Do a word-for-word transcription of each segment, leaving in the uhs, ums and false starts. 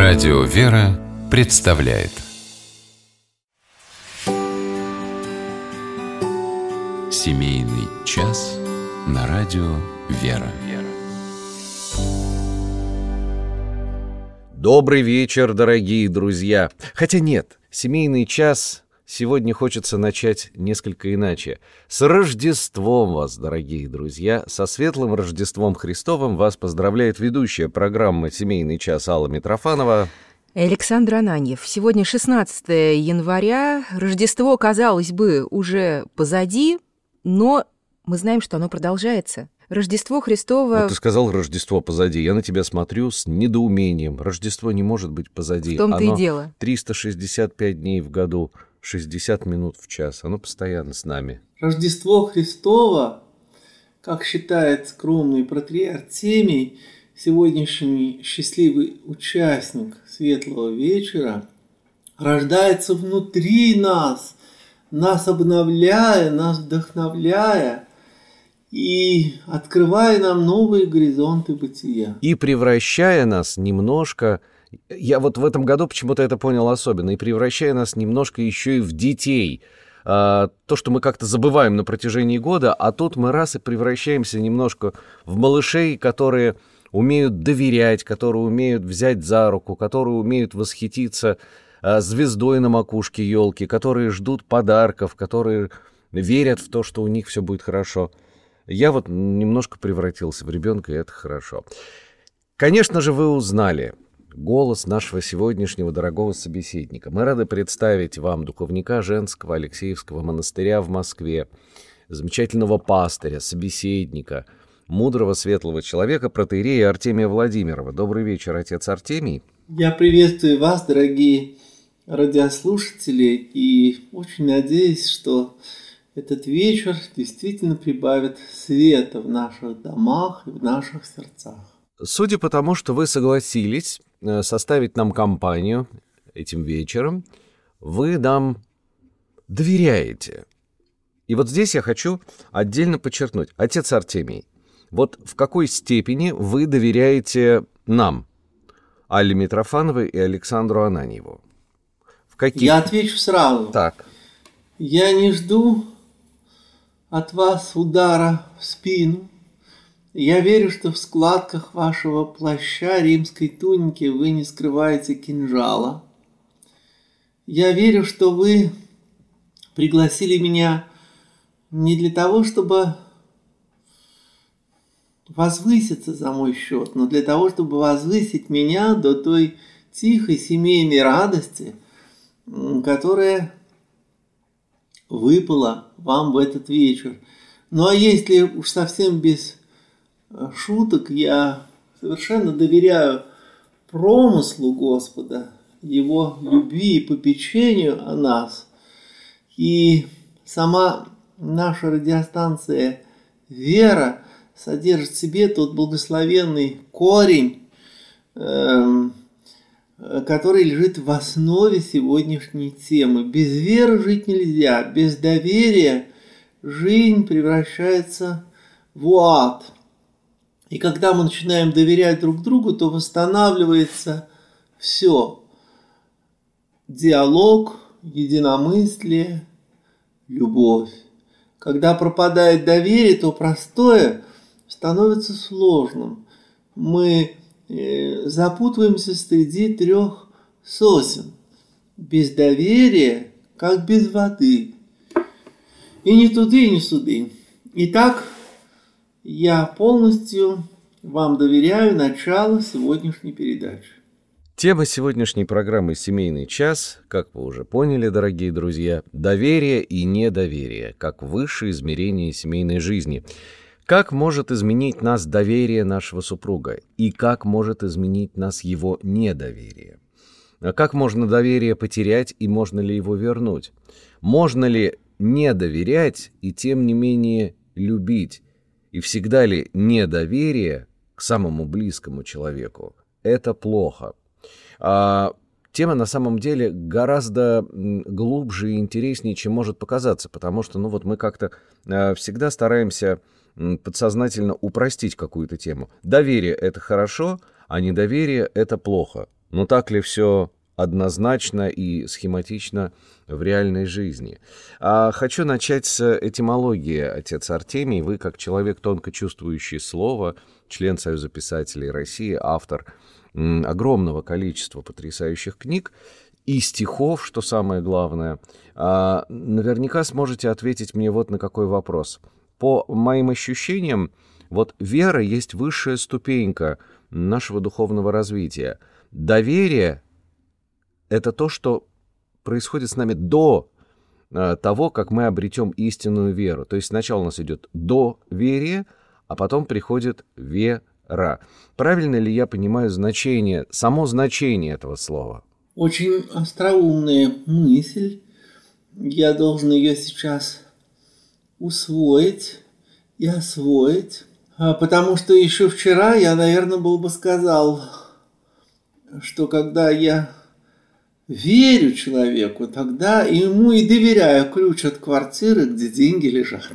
Радио «Вера» представляет Семейный час на радио «Вера». Добрый вечер, дорогие друзья! Хотя нет, семейный час сегодня хочется начать несколько иначе. С Рождеством вас, дорогие друзья! Со светлым Рождеством Христовым вас поздравляет ведущая программы «Семейный час» Алла Митрофанова. Александр Ананьев. Сегодня шестнадцатое января. Рождество, казалось бы, уже позади, но мы знаем, что оно продолжается. Рождество Христово... Вот ты сказал «Рождество позади». Я на тебя смотрю с недоумением. Рождество не может быть позади. В том-то оно и дело. триста шестьдесят пять дней в году, шестьдесят минут в час. Оно постоянно с нами. Рождество Христово, как считает скромный протоиерей Артемий, сегодняшний счастливый участник Светлого вечера, рождается внутри нас, нас обновляя, нас вдохновляя и открывая нам новые горизонты бытия. И превращая нас немножко, я вот в этом году почему-то это понял особенно, и превращая нас немножко еще и в детей. А, то, что мы как-то забываем на протяжении года, а тут мы раз и превращаемся немножко в малышей, которые умеют доверять, которые умеют взять за руку, которые умеют восхититься а, звездой на макушке елки, которые ждут подарков, которые верят в то, что у них все будет хорошо. Я вот немножко превратился в ребенка, и это хорошо. Конечно же, вы узнали голос нашего сегодняшнего дорогого собеседника. Мы рады представить вам духовника Женского Алексеевского монастыря в Москве, замечательного пастыря, собеседника, мудрого светлого человека, протоиерея Артемия Владимирова. Добрый вечер, отец Артемий. Я приветствую вас, дорогие радиослушатели, и очень надеюсь, что этот вечер действительно прибавит света в наших домах и в наших сердцах. Судя по тому, что вы согласились составить нам компанию этим вечером, вы нам доверяете. И вот здесь я хочу отдельно подчеркнуть. Отец Артемий, вот в какой степени вы доверяете нам, Алле Митрофановой и Александру Ананьеву? В каких? Я отвечу сразу. Так. Я не жду от вас удара в спину. Я верю, что в складках вашего плаща римской туники вы не скрываете кинжала. Я верю, что вы пригласили меня не для того, чтобы возвыситься за мой счет, но для того, чтобы возвысить меня до той тихой семейной радости, которая выпала вам в этот вечер. Ну а если уж совсем без шуток, я совершенно доверяю промыслу Господа, Его любви и попечению о нас. И сама наша радиостанция «Вера» содержит в себе тот благословенный корень, эм, который лежит в основе сегодняшней темы. Без веры жить нельзя, без доверия жизнь превращается в ад. И когда мы начинаем доверять друг другу, то восстанавливается все. Диалог, единомыслие, любовь. Когда пропадает доверие, то простое становится сложным. Мы запутываемся среди трех сосен. Без доверия, как без воды. И ни туды, ни сюды. Итак, я полностью вам доверяю начало сегодняшней передачи. Тема сегодняшней программы «Семейный час», как вы уже поняли, дорогие друзья, доверие и недоверие, как высшее измерение семейной жизни. Как может изменить нас доверие нашего супруга? И как может изменить нас его недоверие? А как можно доверие потерять и можно ли его вернуть? Можно ли не доверять и тем не менее любить? И всегда ли недоверие к самому близкому человеку – это плохо? А тема на самом деле гораздо глубже и интереснее, чем может показаться, потому что ну вот мы как-то всегда стараемся подсознательно упростить какую-то тему. Доверие – это хорошо, а недоверие – это плохо. Но так ли все однозначно и схематично в реальной жизни? А хочу начать с этимологии, отец Артемий. Вы, как человек, тонко чувствующий слово, член Союза писателей России, автор м, огромного количества потрясающих книг и стихов, что самое главное, а, наверняка сможете ответить мне вот на какой вопрос. По моим ощущениям, вот вера есть высшая ступенька нашего духовного развития. Доверие — это то, что происходит с нами до а, того, как мы обретем истинную веру. То есть сначала у нас идет доверие, а потом приходит вера. Правильно ли я понимаю значение, само значение этого слова? Очень остроумная мысль. Я должен ее сейчас усвоить и освоить. Потому что еще вчера я, наверное, был бы сказал, что когда я верю человеку, тогда ему и доверяю ключ от квартиры, где деньги лежат.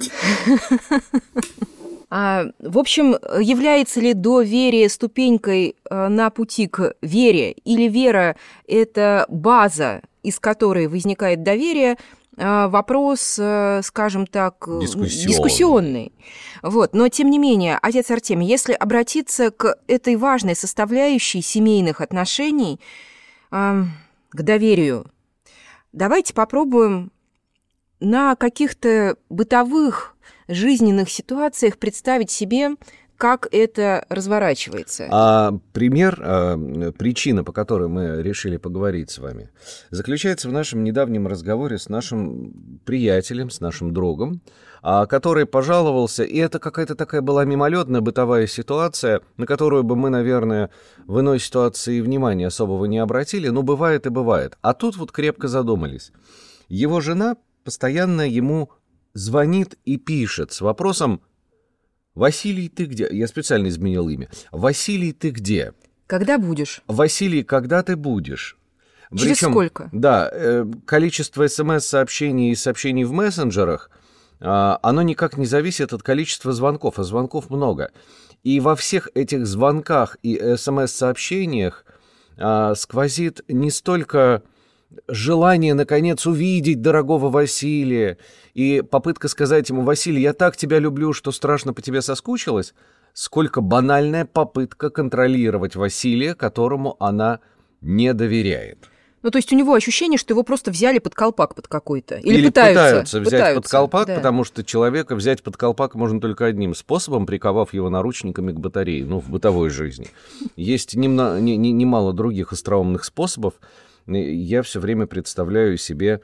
А, в общем, является ли доверие ступенькой на пути к вере, или вера – это база, из которой возникает доверие, вопрос, скажем так, Дискуссионный. дискуссионный. Вот. Но, тем не менее, отец Артемий, если обратиться к этой важной составляющей семейных отношений, к доверию, давайте попробуем на каких-то бытовых жизненных ситуациях представить себе, как это разворачивается. А пример, а, причина, по которой мы решили поговорить с вами, заключается в нашем недавнем разговоре с нашим приятелем, с нашим другом, а, который пожаловался, и это какая-то такая была мимолетная бытовая ситуация, на которую бы мы, наверное, в иной ситуации внимания особого не обратили, но бывает и бывает. А тут вот крепко задумались. Его жена постоянно ему звонит и пишет с вопросом: «Василий, ты где?» Я специально изменил имя. «Василий, ты где?» Когда будешь? «Василий, когда ты будешь?» Через Причем, сколько? Да, э, количество смс-сообщений и сообщений в мессенджерах, э, оно никак не зависит от количества звонков, а звонков много. И во всех этих звонках и смс-сообщениях э, сквозит не столько желание, наконец, увидеть дорогого Василия и попытка сказать ему: «Василий, я так тебя люблю, что страшно по тебе соскучилась», сколько банальная попытка контролировать Василия, которому она не доверяет. Ну, то есть у него ощущение, что его просто взяли под колпак под какой-то. Или, Или пытаются, пытаются взять пытаются, под колпак, да. потому что человека взять под колпак можно только одним способом, приковав его наручниками к батарее, ну, в бытовой жизни. Есть немало, не, не, немало других остроумных способов. Я все время представляю себе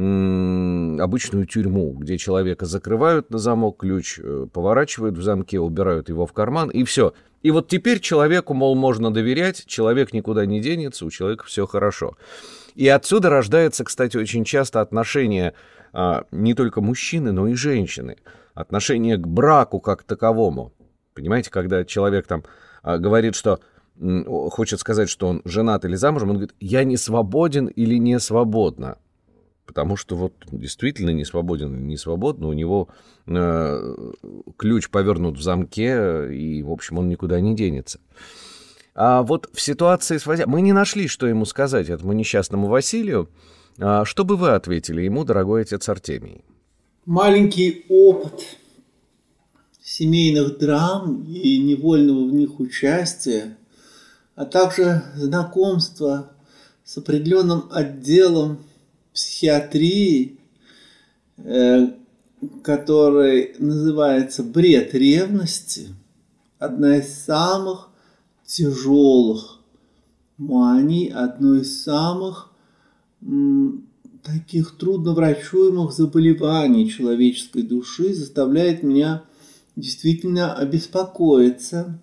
м- обычную тюрьму, где человека закрывают на замок, ключ поворачивают в замке, убирают его в карман, и все. И вот теперь человеку, мол, можно доверять, человек никуда не денется, у человека все хорошо. И отсюда рождается, кстати, очень часто отношение а, не только мужчины, но и женщины. Отношение к браку как таковому. Понимаете, когда человек там а, говорит, что хочет сказать, что он женат или замужем, он говорит: «Я не свободен или не свободна». Потому что вот действительно не свободен или не свободна, у него э, ключ повернут в замке, и, в общем, он никуда не денется. А вот в ситуации с Василием... Мы не нашли, что ему сказать этому несчастному Василию. А что бы вы ответили ему, дорогой отец Артемий? Маленький опыт семейных драм и невольного в них участия, а также знакомство с определенным отделом психиатрии, э, который называется бред ревности, одна из самых тяжелых маний, одно из самых м, таких трудноврачуемых заболеваний человеческой души, заставляет меня действительно обеспокоиться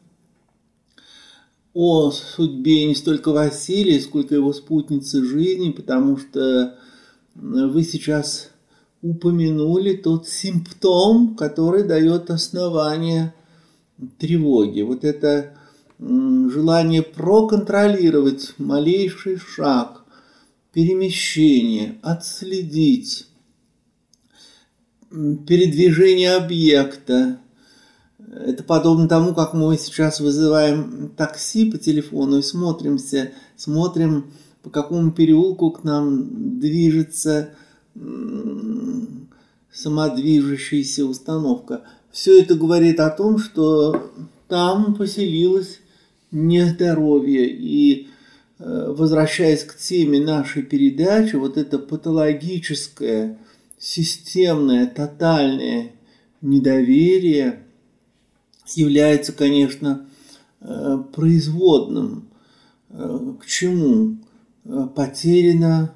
о судьбе не столько Василия, сколько его спутницы жизни, потому что вы сейчас упомянули тот симптом, который дает основание тревоге. Вот это желание проконтролировать малейший шаг, перемещение, отследить передвижение объекта, Это подобно тому, как мы сейчас вызываем такси по телефону и смотримся, смотрим, по какому переулку к нам движется самодвижущаяся установка. Все это говорит о том, что там поселилось нездоровье. И, возвращаясь к теме нашей передачи, вот это патологическое, системное, тотальное недоверие является, конечно, производным. К чему? Потеряна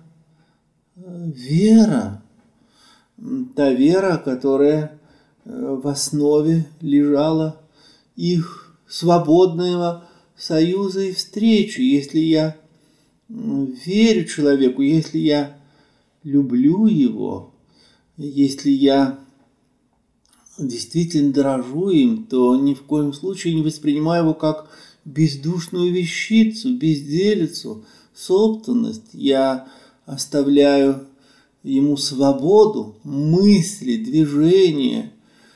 вера. Та вера, которая в основе лежала их свободного союза и встречи. Если я верю человеку, если я люблю его, если я действительно дорожу им, то ни в коем случае не воспринимаю его как бездушную вещицу, безделицу, собственность. Я оставляю ему свободу мысли, движения.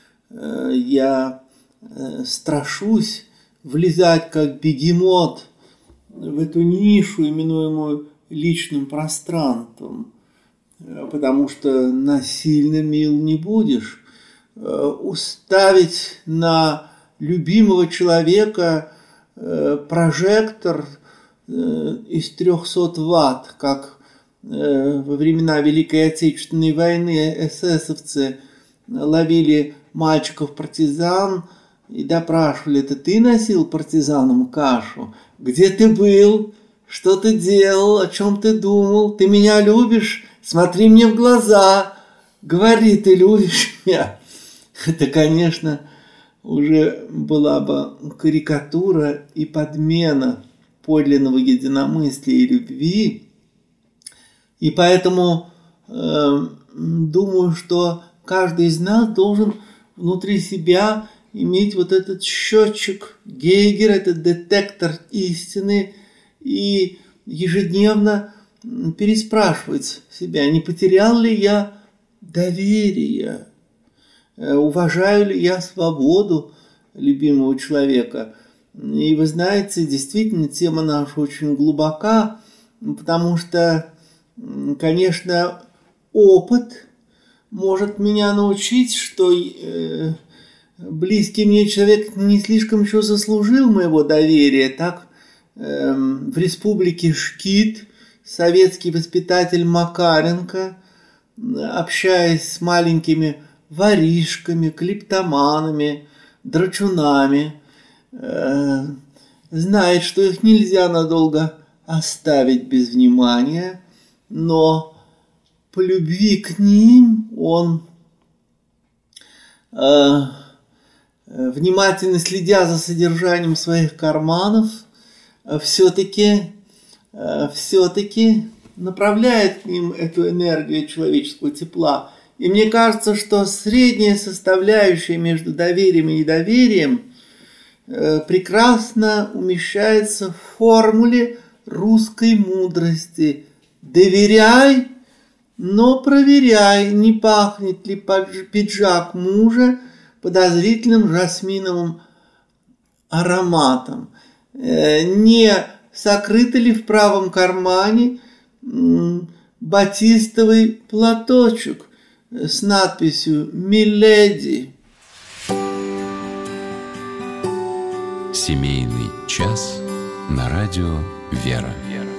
Я страшусь влезать как бегемот в эту нишу, именуемую личным пространством, потому что насильно мил не будешь. Уставить на любимого человека прожектор из трехсот ватт, как во времена Великой Отечественной войны эсэсовцы ловили мальчиков-партизан и допрашивали: это ты носил партизанам кашу? Где ты был? Что ты делал? О чем ты думал? Ты меня любишь? Смотри мне в глаза. Говори, ты любишь меня. Это, конечно, уже была бы карикатура и подмена подлинного единомыслия и любви. И поэтому э, думаю, что каждый из нас должен внутри себя иметь вот этот счетчик Гейгера, этот детектор истины, и ежедневно переспрашивать себя, не потерял ли я доверие, уважаю ли я свободу любимого человека. И вы знаете, действительно, тема наша очень глубока, потому что, конечно, опыт может меня научить, что э, близкий мне человек не слишком еще заслужил моего доверия. Так, э, в республике Шкит советский воспитатель Макаренко, общаясь с маленькими воришками, клептоманами, драчунами, э, знает, что их нельзя надолго оставить без внимания, но по любви к ним он, э, внимательно следя за содержанием своих карманов, э, все-таки, э, все-таки направляет к ним эту энергию человеческого тепла. И мне кажется, что средняя составляющая между доверием и недоверием э, прекрасно умещается в формуле русской мудрости: доверяй, но проверяй, не пахнет ли пиджак мужа подозрительным жасминовым ароматом, э, не сокрыто ли в правом кармане м, батистовый платочек с надписью «Миледи». Семейный час на радио «Вера».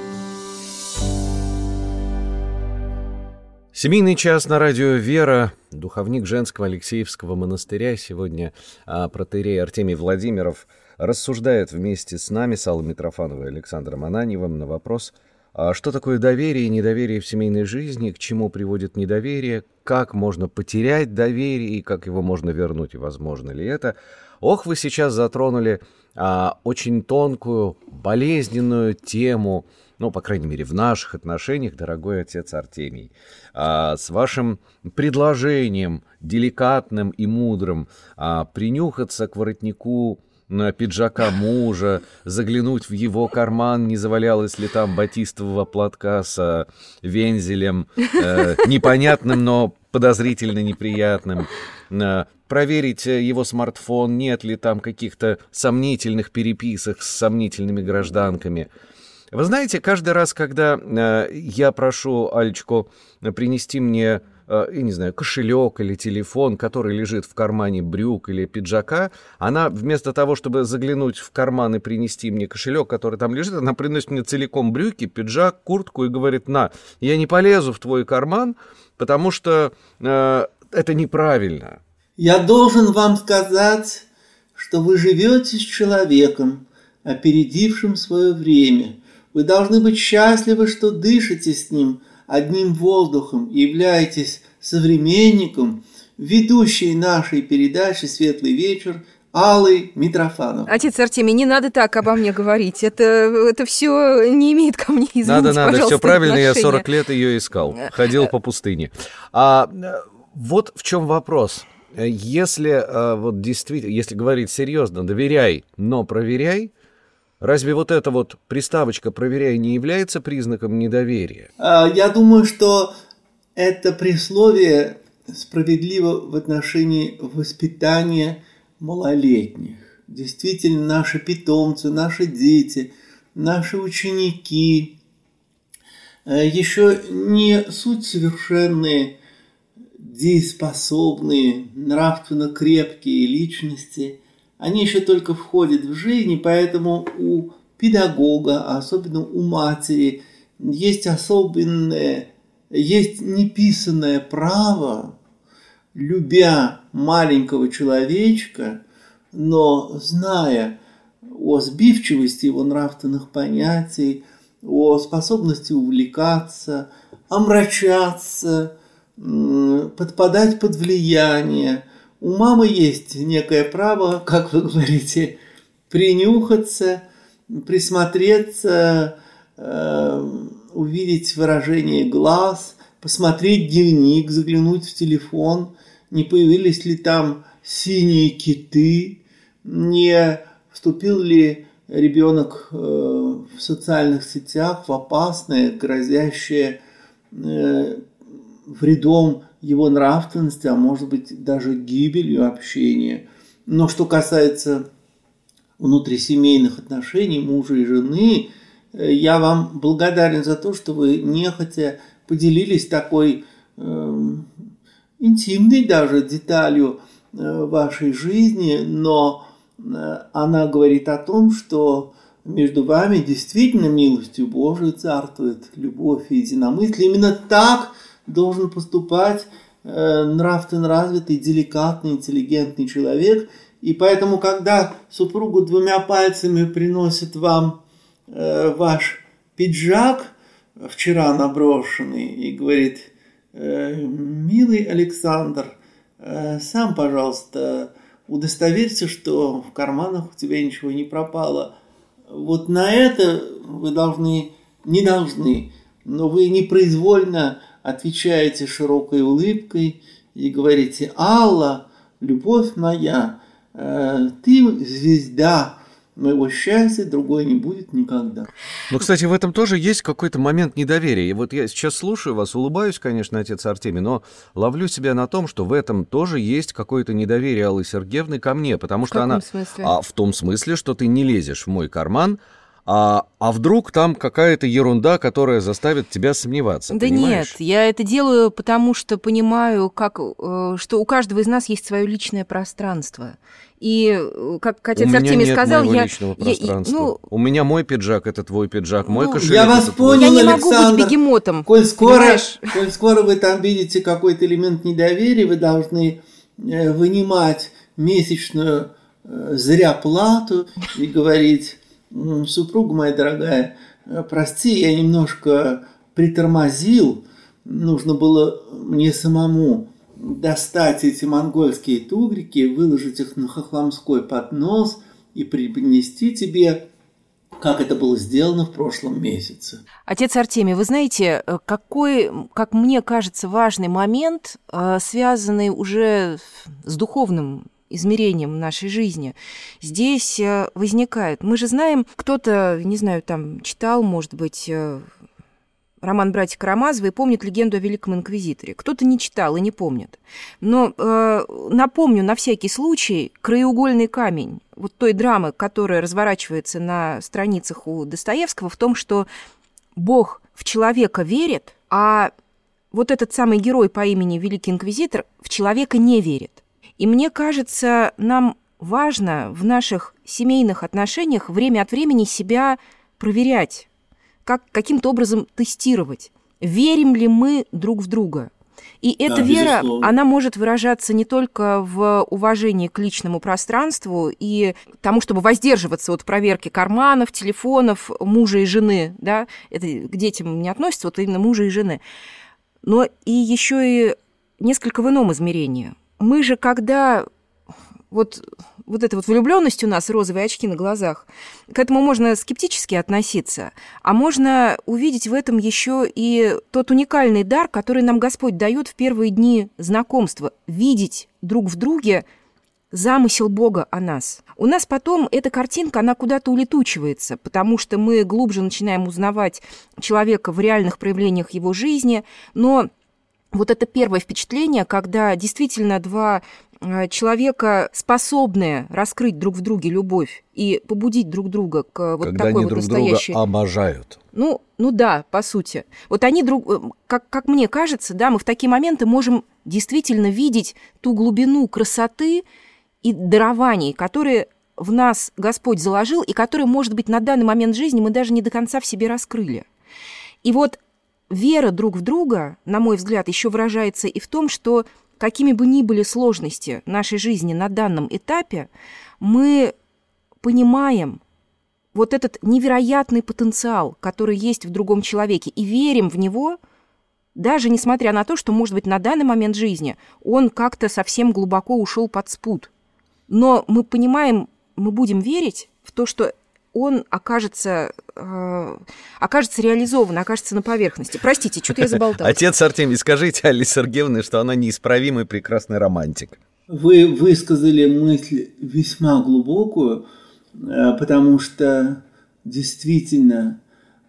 Семейный час на радио «Вера». Духовник Женского Алексеевского монастыря, сегодня а, протоиерей Артемий Владимиров, рассуждает вместе с нами, с Аллой Митрофановой и Александром Ананьевым, на вопрос, а что такое доверие и недоверие в семейной жизни, к чему приводит недоверие, как можно потерять доверие и как его можно вернуть, и возможно ли это. Ох, вы сейчас затронули а, очень тонкую, болезненную тему, ну, по крайней мере, в наших отношениях, дорогой отец Артемий, а, с вашим предложением, деликатным и мудрым, а, принюхаться к воротнику пиджака мужа, заглянуть в его карман, не завалялось ли там батистового платка с вензелем, э, непонятным, но подозрительно неприятным, проверить его смартфон, нет ли там каких-то сомнительных переписок с сомнительными гражданками. Вы знаете, каждый раз, когда я прошу Алечку принести мне, я не знаю, кошелек или телефон, который лежит в кармане брюк или пиджака, она вместо того, чтобы заглянуть в карман и принести мне кошелек, который там лежит, она приносит мне целиком брюки, пиджак, куртку и говорит: на, я не полезу в твой карман, потому что э, это неправильно. Я должен вам сказать, что вы живете с человеком, опередившим свое время. Вы должны быть счастливы, что дышите с ним одним воздухом и являетесь современником ведущей нашей передачи «Светлый вечер» Аллы Митрофанов. Отец Артемий, не надо так обо мне говорить. Это, это все не имеет ко мне, извините, надо, надо, пожалуйста, все правильно, отношения. Я сорок лет ее искал, ходил по пустыне. А вот в чем вопрос. Если вот действительно, если говорить серьезно, доверяй, но проверяй, разве вот эта вот приставочка «проверяй» не является признаком недоверия? Я думаю, что это присловие справедливо в отношении воспитания малолетних. Действительно, наши питомцы, наши дети, наши ученики еще не суть совершенные, дееспособные, нравственно крепкие личности. Они еще только входят в жизнь, и поэтому у педагога, особенно у матери, есть особенное, есть неписанное право, любя маленького человечка, но зная о сбивчивости его нравственных понятий, о способности увлекаться, омрачаться, подпадать под влияние. У мамы есть некое право, как вы говорите, принюхаться, присмотреться, э, увидеть выражение глаз, посмотреть дневник, заглянуть в телефон, не появились ли там синие киты, не вступил ли ребенок э, в социальных сетях в опасное, грозящее э, вредом его нравственности, а может быть даже гибелью общения. Но что касается внутрисемейных отношений мужа и жены, я вам благодарен за то, что вы нехотя поделились такой э, интимной даже деталью э, вашей жизни, но э, она говорит о том, что между вами действительно милостью Божией царствует любовь и единомыслие. Именно так должен поступать э, нравственно развитый, деликатный, интеллигентный человек. И поэтому, когда супруга двумя пальцами приносит вам э, ваш пиджак, вчера наброшенный, и говорит: э, милый Александр, э, сам, пожалуйста, удостоверься, что в карманах у тебя ничего не пропало. Вот на это вы должны, не должны, но вы непроизвольно отвечаете широкой улыбкой и говорите: Алла, любовь моя, ты звезда моего счастья, другой не будет никогда. Ну, кстати, в этом тоже есть какой-то момент недоверия. И вот я сейчас слушаю вас, улыбаюсь, конечно, отец Артемий, но ловлю себя на том, что в этом тоже есть какое-то недоверие Аллы Сергеевны ко мне, потому что она... Смысле? А, в том смысле, что ты не лезешь в мой карман, А, а вдруг там какая-то ерунда, которая заставит тебя сомневаться, да понимаешь? Нет, я это делаю, потому что понимаю, как, что у каждого из нас есть свое личное пространство. И, как отец Артемий сказал, я... я, я ну, у меня мой пиджак, это твой пиджак, мой ну, кошелек. Я вас это понял, я не Александр. могу быть бегемотом. Коль скоро, коль скоро вы там видите какой-то элемент недоверия, вы должны вынимать месячную зряплату и говорить: супруга моя дорогая, прости, я немножко притормозил, нужно было мне самому достать эти монгольские тугрики, выложить их на хохломской поднос и преподнести тебе, как это было сделано в прошлом месяце. Отец Артемий, вы знаете, какой, как мне кажется, важный момент, связанный уже с духовным измерением нашей жизни, здесь возникает. Мы же знаем, кто-то, не знаю, там читал, может быть, роман «Братья Карамазовы» и помнят легенду о Великом Инквизиторе. Кто-то не читал и не помнит. Но э, напомню на всякий случай краеугольный камень вот той драмы, которая разворачивается на страницах у Достоевского, в том, что Бог в человека верит, а вот этот самый герой по имени Великий Инквизитор в человека не верит. И мне кажется, нам важно в наших семейных отношениях время от времени себя проверять, как, каким-то образом тестировать, верим ли мы друг в друга. И эта да, вера, безусловно, она может выражаться не только в уважении к личному пространству и тому, чтобы воздерживаться от проверки карманов, телефонов мужа и жены, да, это к детям не относится, вот именно мужа и жены, но и еще и несколько в ином измерении. Мы же, когда вот, вот эта вот влюбленность у нас, розовые очки на глазах, к этому можно скептически относиться, а можно увидеть в этом еще и тот уникальный дар, который нам Господь дает в первые дни знакомства, видеть друг в друге замысел Бога о нас. У нас потом эта картинка, она куда-то улетучивается, потому что мы глубже начинаем узнавать человека в реальных проявлениях его жизни, но вот это первое впечатление, когда действительно два человека, способные раскрыть друг в друге любовь и побудить друг друга к вот когда такой они вот друг настоящей... друга обожают. Ну, ну да, по сути. Вот они, друг... как, как мне кажется, да, мы в такие моменты можем действительно видеть ту глубину красоты и дарований, которые в нас Господь заложил и которые, может быть, на данный момент жизни мы даже не до конца в себе раскрыли. И вот вера друг в друга, на мой взгляд, еще выражается и в том, что какими бы ни были сложности нашей жизни на данном этапе, мы понимаем вот этот невероятный потенциал, который есть в другом человеке, и верим в него, даже несмотря на то, что, может быть, на данный момент жизни он как-то совсем глубоко ушел под спут. Но мы понимаем, мы будем верить в то, что он окажется, э, окажется реализован, окажется на поверхности. Простите, что-то я заболталась. Отец Артемий, скажите Алле Сергеевне, что она неисправимый прекрасный романтик. Вы высказали мысль весьма глубокую, потому что действительно,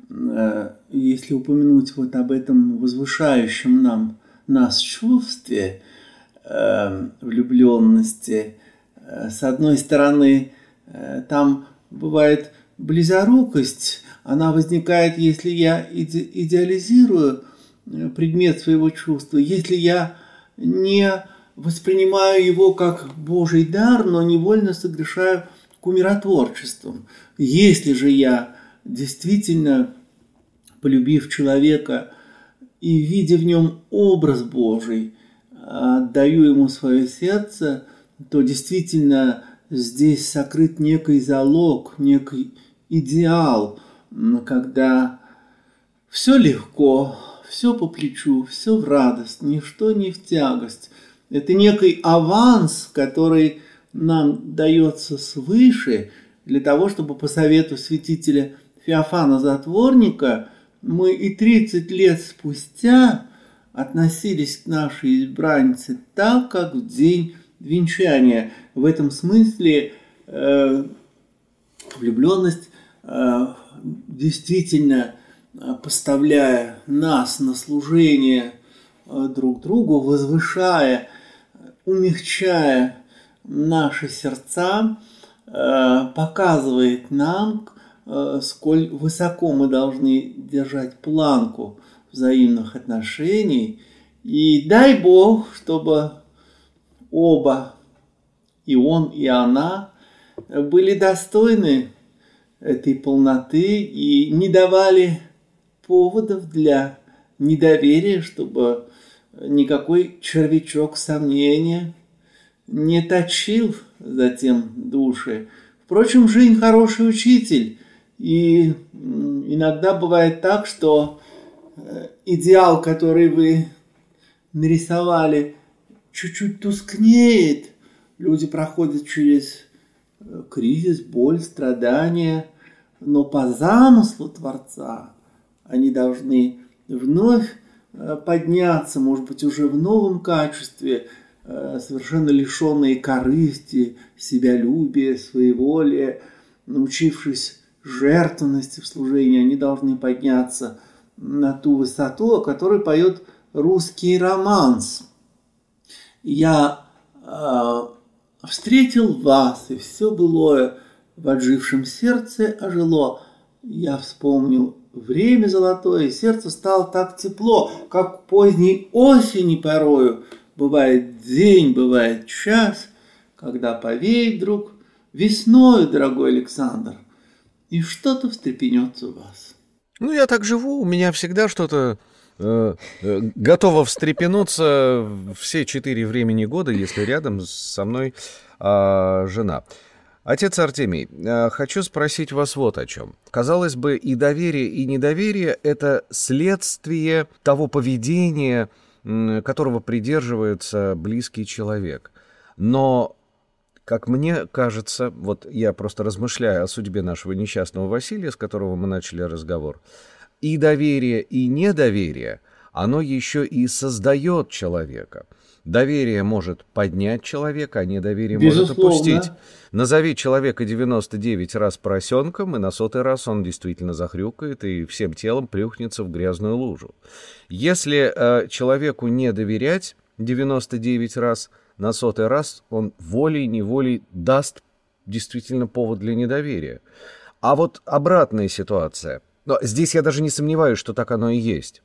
если упомянуть вот об этом возвышающем нам, нас чувстве влюбленности, с одной стороны, там бывает близорукость, она возникает, если я иде- идеализирую предмет своего чувства, если я не воспринимаю его как Божий дар, но невольно согрешаю кумиротворчеством. Если же я действительно, полюбив человека и видя в нем образ Божий, отдаю ему свое сердце, то действительно здесь сокрыт некий залог, некий идеал, когда все легко, все по плечу, все в радость, ничто не в тягость. Это некий аванс, который нам дается свыше для того, чтобы по совету святителя Феофана Затворника мы и тридцать лет спустя относились к нашей избраннице так, как в день венчания. В этом смысле э, влюбленность э, действительно поставляя нас на служение э, друг другу, возвышая, умягчая наши сердца, э, показывает нам, э, сколь высоко мы должны держать планку взаимных отношений. И дай Бог, чтобы оба, и он, и она, были достойны этой полноты и не давали поводов для недоверия, чтобы никакой червячок сомнения не точил затем души. Впрочем, жизнь хороший учитель, и иногда бывает так, что идеал, который вы нарисовали, чуть-чуть тускнеет, люди проходят через кризис, боль, страдания, но по замыслу Творца они должны вновь подняться, может быть, уже в новом качестве, совершенно лишенные корысти, себялюбия, своеволия, научившись жертвенности в служении, они должны подняться на ту высоту, о которой поет русский романс. Я э, встретил вас, и все былое в отжившем сердце ожило. Я вспомнил время золотое, и сердце стало так тепло, как поздней осени порою. Бывает день, бывает час, когда повеет вдруг весною, дорогой Александр, и что-то встрепенется у вас. Ну, я так живу, у меня всегда что-то э, э, готово встрепенуться все четыре времени года, если рядом со мной э, жена. Отец Артемий, э, хочу спросить вас вот о чем. Казалось бы, и доверие, и недоверие – это следствие того поведения, э, которого придерживается близкий человек. Но, как мне кажется, вот я просто размышляю о судьбе нашего несчастного Василия, с которого мы начали разговор, и доверие, и недоверие, оно еще и создает человека. Доверие может поднять человека, а недоверие может опустить. Назови человека девяносто девять раз поросенком, и на сотый раз он действительно захрюкает и всем телом плюхнется в грязную лужу. Если э, человеку не доверять девяносто девять раз, на сотый раз он волей-неволей даст действительно повод для недоверия. А вот обратная ситуация. Но здесь я даже не сомневаюсь, что так оно и есть.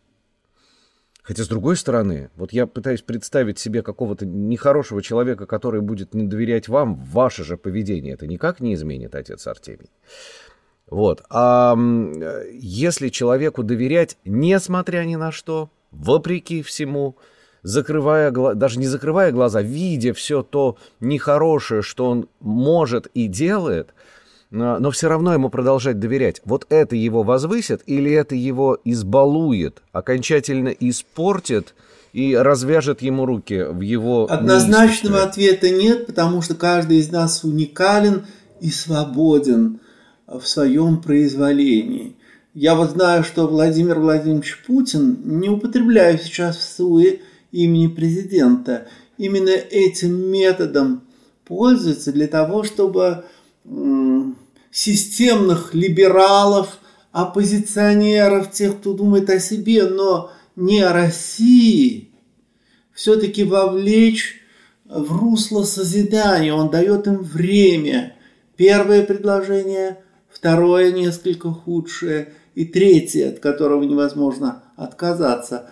Хотя, с другой стороны, вот я пытаюсь представить себе какого-то нехорошего человека, который будет не доверять вам, ваше же поведение. Это никак не изменит, отец Артемий. Вот. А если человеку доверять, несмотря ни на что, вопреки всему, закрывая, даже не закрывая глаза, видя все то нехорошее, что он может и делает, но все равно ему продолжать доверять. Вот это его возвысит или это его избалует, окончательно испортит и развяжет ему руки в его... Однозначного ответа нет, потому что каждый из нас уникален и свободен в своем произволении. Я вот знаю, что Владимир Владимирович Путин, не употребляю сейчас в суе имени президента, именно этим методом пользуется для того, чтобы м- системных либералов, оппозиционеров, тех, кто думает о себе, но не о России, все-таки вовлечь в русло созидания. Он дает им время. Первое предложение, второе несколько худшее, и третье, от которого невозможно отказаться.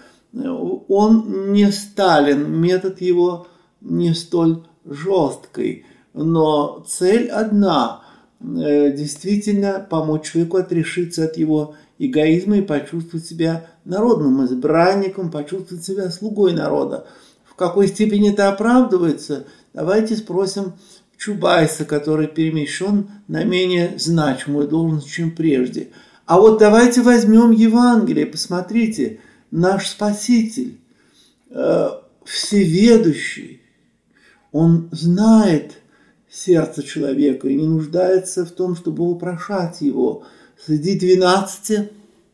Он не Сталин, метод его не столь жесткий, но цель одна – действительно помочь человеку отрешиться от его эгоизма и почувствовать себя народным избранником, почувствовать себя слугой народа. В какой степени это оправдывается, давайте спросим Чубайса, который перемещен на менее значимую должность, чем прежде. А вот давайте возьмем Евангелие, посмотрите, наш Спаситель, э, всеведущий, он знает сердце человека и не нуждается в том, чтобы упрошать его. Среди двенадцати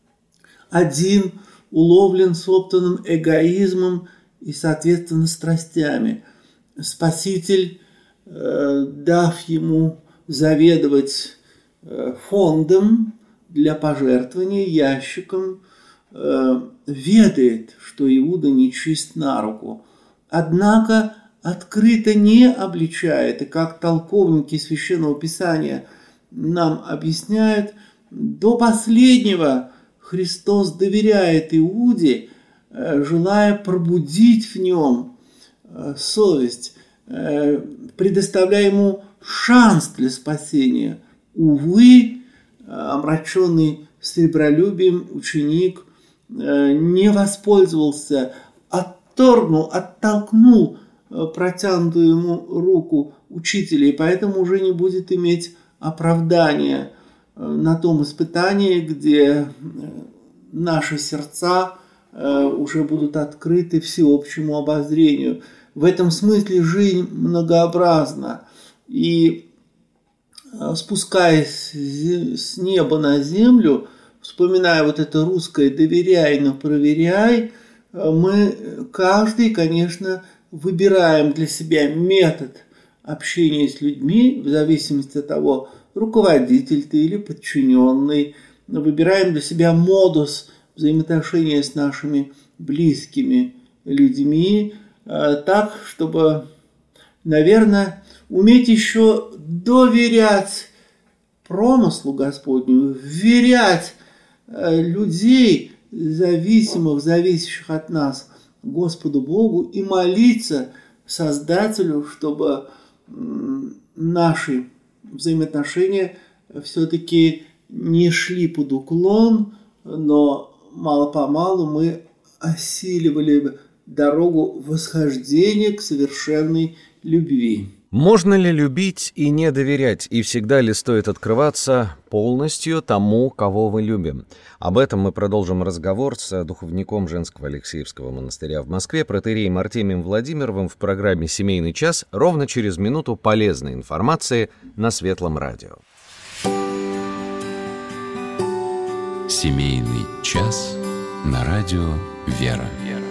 один уловлен собственным эгоизмом и, соответственно, страстями. Спаситель, э, дав ему заведовать э, фондом для пожертвований, ящиком, э, ведает, что Иуда нечист на руку. Однако открыто не обличает, и как толковники Священного Писания нам объясняют, до последнего Христос доверяет Иуде, желая пробудить в нем совесть, предоставляя ему шанс для спасения. Увы, омраченный сребролюбием ученик не воспользовался, отторгнул, оттолкнул протянутую ему руку учителя, и поэтому уже не будет иметь оправдания на том испытании, где наши сердца уже будут открыты всеобщему обозрению. В этом смысле жизнь многообразна, и спускаясь с неба на землю, вспоминая вот это русское «доверяй, но проверяй», мы каждый, конечно, выбираем для себя метод общения с людьми, в зависимости от того, руководитель ты или подчиненный. Выбираем для себя модус взаимоотношения с нашими близкими людьми, так, чтобы, наверное, уметь еще доверять промыслу Господню, вверять людей, зависимых, зависящих от нас, Господу Богу, и молиться Создателю, чтобы наши взаимоотношения все-таки не шли под уклон, но мало-помалу мы осиливали дорогу восхождения к совершенной любви. Можно ли любить и не доверять, и всегда ли стоит открываться полностью тому, кого мы любим? Об этом мы продолжим разговор с духовником Женского Алексеевского монастыря в Москве, протоиереем Артемием Владимировым в программе «Семейный час» ровно через минуту полезной информации на Светлом радио. «Семейный час» на радио «Вера».